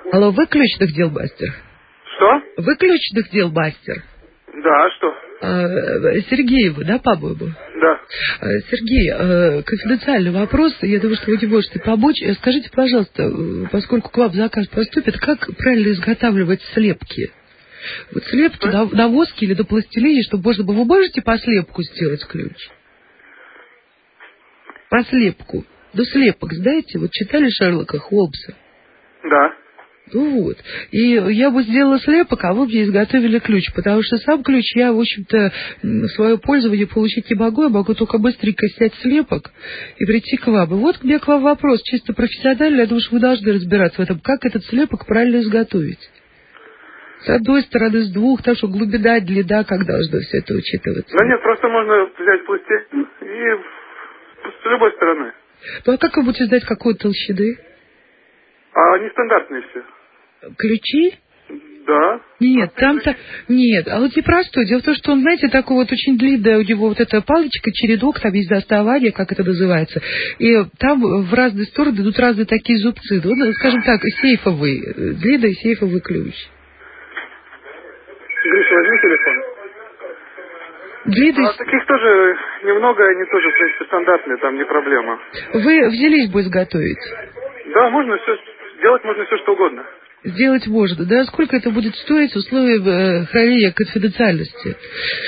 Алло, вы ключных дел мастер? Что? Вы ключных дел мастер? Да, что? Сергеева, да, по-моему? Да. Сергей, конфиденциальный вопрос, я думаю, что вы не можете помочь. Скажите, пожалуйста, поскольку к вам заказ поступит, как правильно изготавливать слепки? Вот слепки на воске или на пластилине, чтобы можно было... Вы можете по слепку сделать ключ? По слепку. Ну, слепок, знаете, вот читали Шерлока Холмса? Да. Ну вот. И я бы сделала слепок, а вы мне изготовили ключ, потому что сам ключ я, в общем-то, в свое пользование получить не могу, я могу только быстренько снять слепок и прийти к вам. И вот у меня к вам вопрос, чисто профессиональный, я думаю, что вы должны разбираться в этом, как этот слепок правильно изготовить. С одной стороны, с двух, так что глубина, длина, как должно все это учитываться? Да нет, просто можно взять пластилин и с любой стороны. Ну а как вы будете знать, какой толщины? А они стандартные все. Ключи? Да. Нет, там-то... Нет, а вот непростой. Дело в том, что он, знаете, такой вот очень длинный, у него вот эта палочка, чередок, там есть доставание, как это называется. И там в разные стороны идут разные такие зубцы. Ну, скажем так, сейфовый, длинный сейфовый ключ. Гриша, возьми телефон. Длинный... А таких тоже немного, они тоже, в принципе, стандартные, там не проблема. Вы взялись бы изготовить? Да, можно все, делать можно все, что угодно. Сделать можно, да? Сколько это будет стоить в условиях хранения конфиденциальности?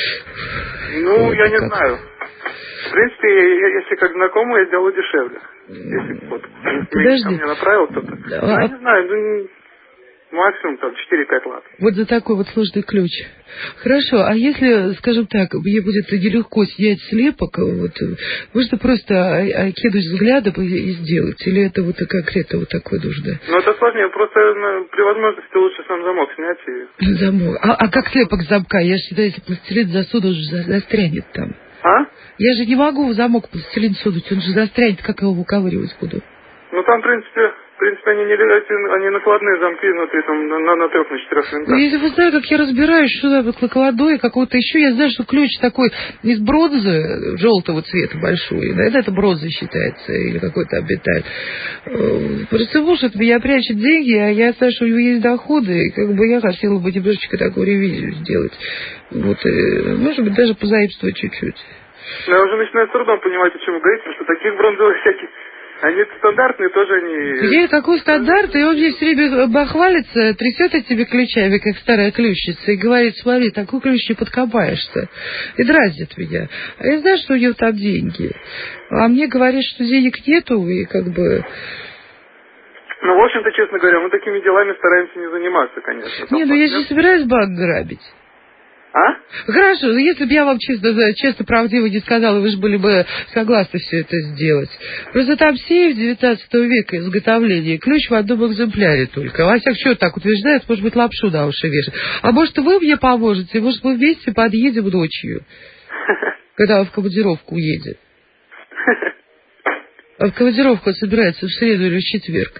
Ну, Вот, я не как? знаю. В принципе, если как знакомый, я сделаю дешевле. Если вот ко мне направил кто-то. Ну, я не знаю, максимум там 4-5 лат. Вот за такой вот сложный ключ. Хорошо, а если, скажем так, мне будет нелегко снять слепок, вот, можно просто кинуть взглядом и сделать? Или это вот конкретно вот такое нужно? Ну, это сложнее, просто при возможности лучше сам замок снять и... Замок. А как слепок замка? Я же считаю, если пластилин засуну, он же застрянет там. А? Я же не могу в замок пластилин сунуть, он же застрянет, как я его выковыривать буду? Ну, там, в принципе, они накладные замки внутри, там, на 3, на 4 винтах. Ну, если вы знаете, как я разбираюсь, что там накладной, какого-то еще, я знаю, что ключ такой из бронзы, желтого цвета большой, наверное, это бронза считается, или какой-то металл. Просто муж от меня прячет деньги, а я знаю, что у него есть доходы, и как бы я хотела бы немножечко такую ревизию сделать. Вот, может быть, даже позаимствовать чуть-чуть. Но я уже начинаю с трудом понимать, о чем вы говорите, потому что таких бронзовых всяких... Они стандартные, тоже они... Где какой стандарт? И он мне все время бахвалится, трясет этими ключами, как старая ключница, и говорит: смотри, такой ключ не подкопаешься. И дразнит меня. А я знаю, что у него там деньги. А мне говорят, что денег нету, и как бы... Ну, в общем-то, честно говоря, мы такими делами стараемся не заниматься, конечно. Не, ну я же не собираюсь банк грабить. А? Хорошо, но если бы я вам честно, правдиво не сказала, вы же были бы согласны все это сделать. Просто там сейф 19 века изготовления, ключ в одном экземпляре только. Во всяком случае, так утверждают, может быть, лапшу на уши вешать. А может, вы мне поможете, может, мы вместе подъедем ночью, когда он в командировку уедет. А в командировку он собирается в среду или в четверг.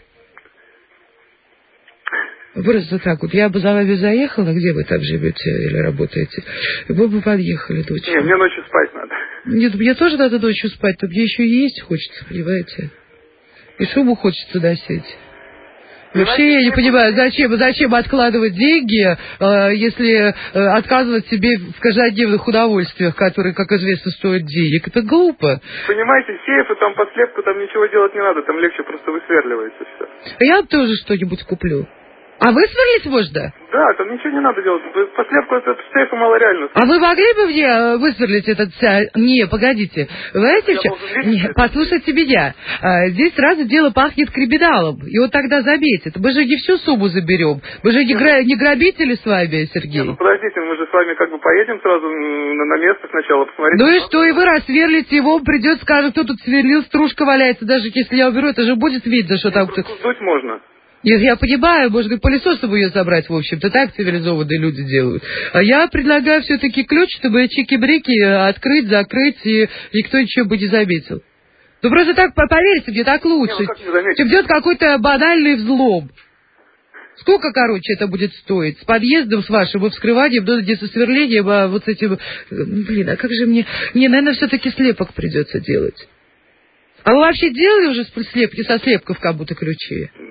Просто так вот. Я бы за вами заехала, где вы там живете или работаете, и вы бы подъехали ночью. Нет, мне ночью спать надо. Нет, мне тоже надо ночью спать, но мне еще и есть хочется, понимаете? И шубу хочется носить. Вообще я не понимаю, зачем откладывать деньги, если отказывать себе в каждодневных удовольствиях, которые, как известно, стоят денег. Это глупо. Понимаете, сейфы, там под слепку, там ничего делать не надо, там легче просто высверливается все. А я тоже что-нибудь куплю. А высверлить можно? Да, там ничего не надо делать. По слепку это сейфа мало реально. А вы могли бы мне высверлить этот... Не, погодите. Вы знаете, что? Не, послушайте меня. Здесь сразу дело пахнет криминалом. И вот тогда заметит. Мы же не всю сумму заберем. Мы же не грабители с вами, Сергей. Ну, подождите, мы же с вами как бы поедем сразу на место сначала посмотреть. Ну и что, и вы рассверлите, его придет, скажет, кто тут сверлил, стружка валяется. Даже если я уберу, это же будет видно, что там кто-то... Дуть можно. Я понимаю, может быть, пылесосом ее забрать, в общем-то, так цивилизованные люди делают. А я предлагаю все-таки ключ, чтобы чики-брики открыть, закрыть, и никто ничего бы не заметил. Ну, просто так, поверьте мне, так лучше, чем делать какой-то банальный взлом. Сколько, короче, это будет стоить? С подъездом с вашим и вскрыванием, но не со сверлением, а вот с этим... Блин, а как же мне... Мне, наверное, все-таки слепок придется делать. А вы вообще делали уже со слепков как будто ключи?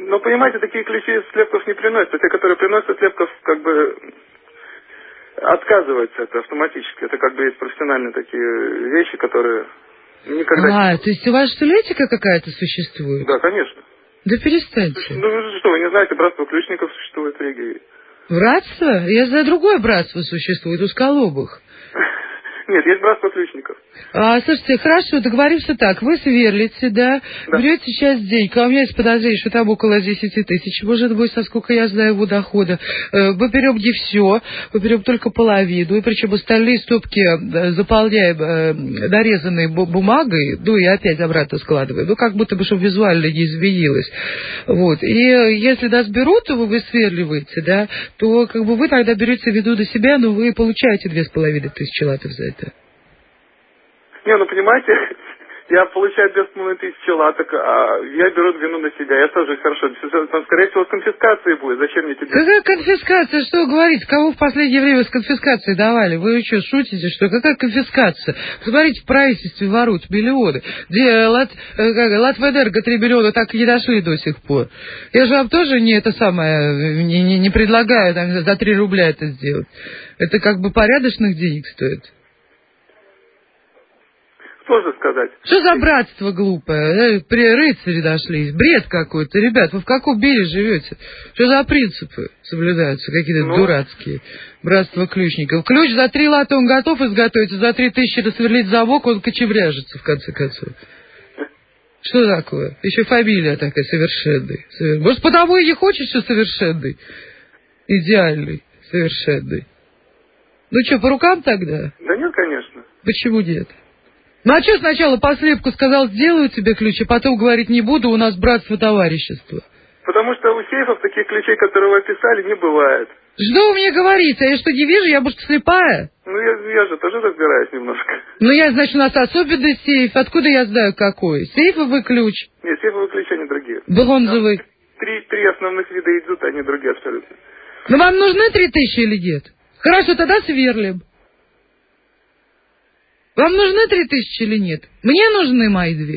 Но, понимаете, такие ключи слепков не приносят. Те, которые приносят слепков, как бы отказываются это автоматически. Это как бы есть профессиональные такие вещи, которые никогда... То есть у вас, что ли, этика какая-то существует? Да, конечно. Да перестаньте. Ну что, вы не знаете, братство ключников существует в Риге. Братство? Я знаю, другое братство существует, узколобых. Нет, есть братство ключников. Слушайте, хорошо, договоримся так. Вы сверлите, да? Берете сейчас деньги. А у меня есть подозрение, что там около 10 тысяч. Может быть, насколько я знаю его дохода. Мы берем не все, мы берем только половину. И причем остальные стопки заполняем нарезанной бумагой, ну и опять обратно складываем. Ну, как будто бы, чтобы визуально не изменилось. Вот. И если нас берут, то вы сверливаете, да, то как бы вы тогда берете вину на себя, но вы получаете 2500 латов за это. Не, ну понимаете, я получаю 2500 латок, а я беру вину на себя. Я тоже хорошо. Там, скорее всего, с конфискацией будет. Зачем мне тебе? Какая конфискация? Что вы говорите? Кого в последнее время с конфискацией давали? Вы что, шутите, что? Какая конфискация? Посмотрите, в правительстве воруют миллионы. Где Латвэнерго 3 миллиона так и не дошли до сих пор. Я же вам тоже не предлагаю там, за 3 рубля это сделать. Это как бы порядочных денег стоит. Что сказать? Что за братство глупое? Рыцари дошлись. Бред какой-то. Ребят, вы в каком мире живете? Что за принципы соблюдаются? Какие-то дурацкие. Братство ключников. Ключ за 3 лата он готов изготовить, а за 3000 рассверлить замок, он кочевряжется, в конце концов. Что такое? Еще фамилия такая совершенная. Может, потому и не хочешь, что совершенный? Идеальный, совершенный. Ну что, по рукам тогда? Да нет, конечно. Почему нет? Ну а что сначала по слепку сказал, сделаю тебе ключ, а потом говорит, не буду, у нас братство товарищество? Потому что у сейфов таких ключей, которые вы описали, не бывает. Что вы мне говорите? А я что, не вижу? Я, может, слепая? Ну, я же тоже разбираюсь немножко. Ну, значит, у нас особенный сейф. Откуда я знаю, какой? Сейфовый ключ? Нет, сейфовые ключи, они другие. Бронзовый. Три основных вида идут, они другие абсолютно. Ну, вам нужны 3000 или нет? Хорошо, тогда сверлим. Вам нужны 3000 или нет? Мне нужны мои 2.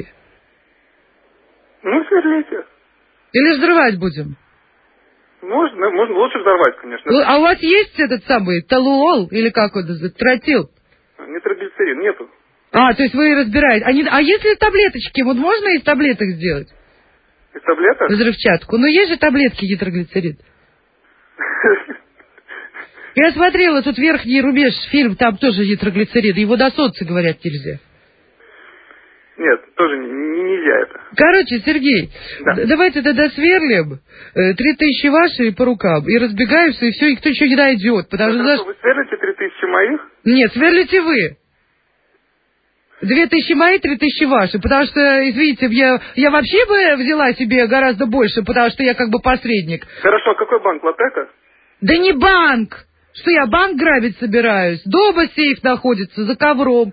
Ну, сверлите. Или взрывать будем? Можно лучше взорвать, конечно. А у вас есть этот самый толуол, или как он, тротил? Нитроглицерин нету. То есть вы разбираете. А если таблеточки, вот можно из таблеток сделать? Из таблеток? Взрывчатку. Ну, есть же таблетки нитроглицерин. Я смотрела тут «Верхний рубеж» фильм, там тоже нитроглицерин. Его до солнца, говорят, нельзя. Нет, тоже нельзя это. Короче, Сергей, давайте тогда сверлим 3000 ваши по рукам и разбегаемся, и все, и кто еще не дойдет. Потому что... Вы сверлите 3000 моих? Нет, сверлите вы. 2000 мои, 3000 ваши. Потому что, извините, я вообще бы взяла себе гораздо больше, потому что я как бы посредник. Хорошо, какой банк? Латека? Да не банк! Что я банк грабить собираюсь? Дома сейф находится, за ковром.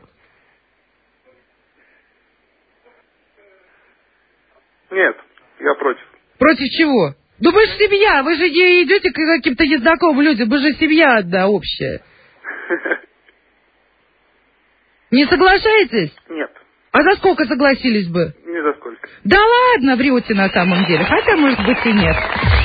Нет, я против. Против чего? Ну вы же семья, вы же не идете к каким-то незнакомым людям, вы же семья одна общая. Не соглашаетесь? Нет. А за сколько согласились бы? Ни за сколько. Да ладно, врете на самом деле, хотя, может быть, и нет.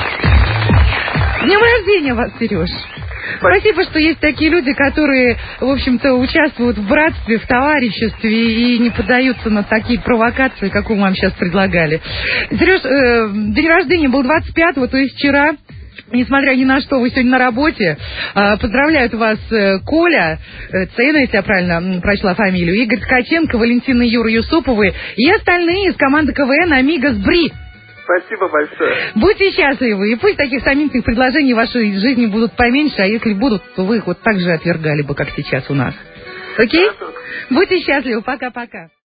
С днем рождения вас, Сереж. Спасибо, что есть такие люди, которые, в общем-то, участвуют в братстве, в товариществе и не поддаются на такие провокации, как мы вам сейчас предлагали. Сереж, день рождения был 25-го, то есть вчера. Несмотря ни на что, вы сегодня на работе. Поздравляют вас Коля, Цена, если я правильно прочла фамилию, Игорь Ткаченко, Валентина и Юра Юсуповы и остальные из команды КВН «Амигос Бри». Спасибо большое. Будьте счастливы, и пусть таких сомнительных предложений в вашей жизни будут поменьше, а если будут, то вы их вот так же отвергали бы, как сейчас у нас. Окей? Будьте счастливы, пока-пока.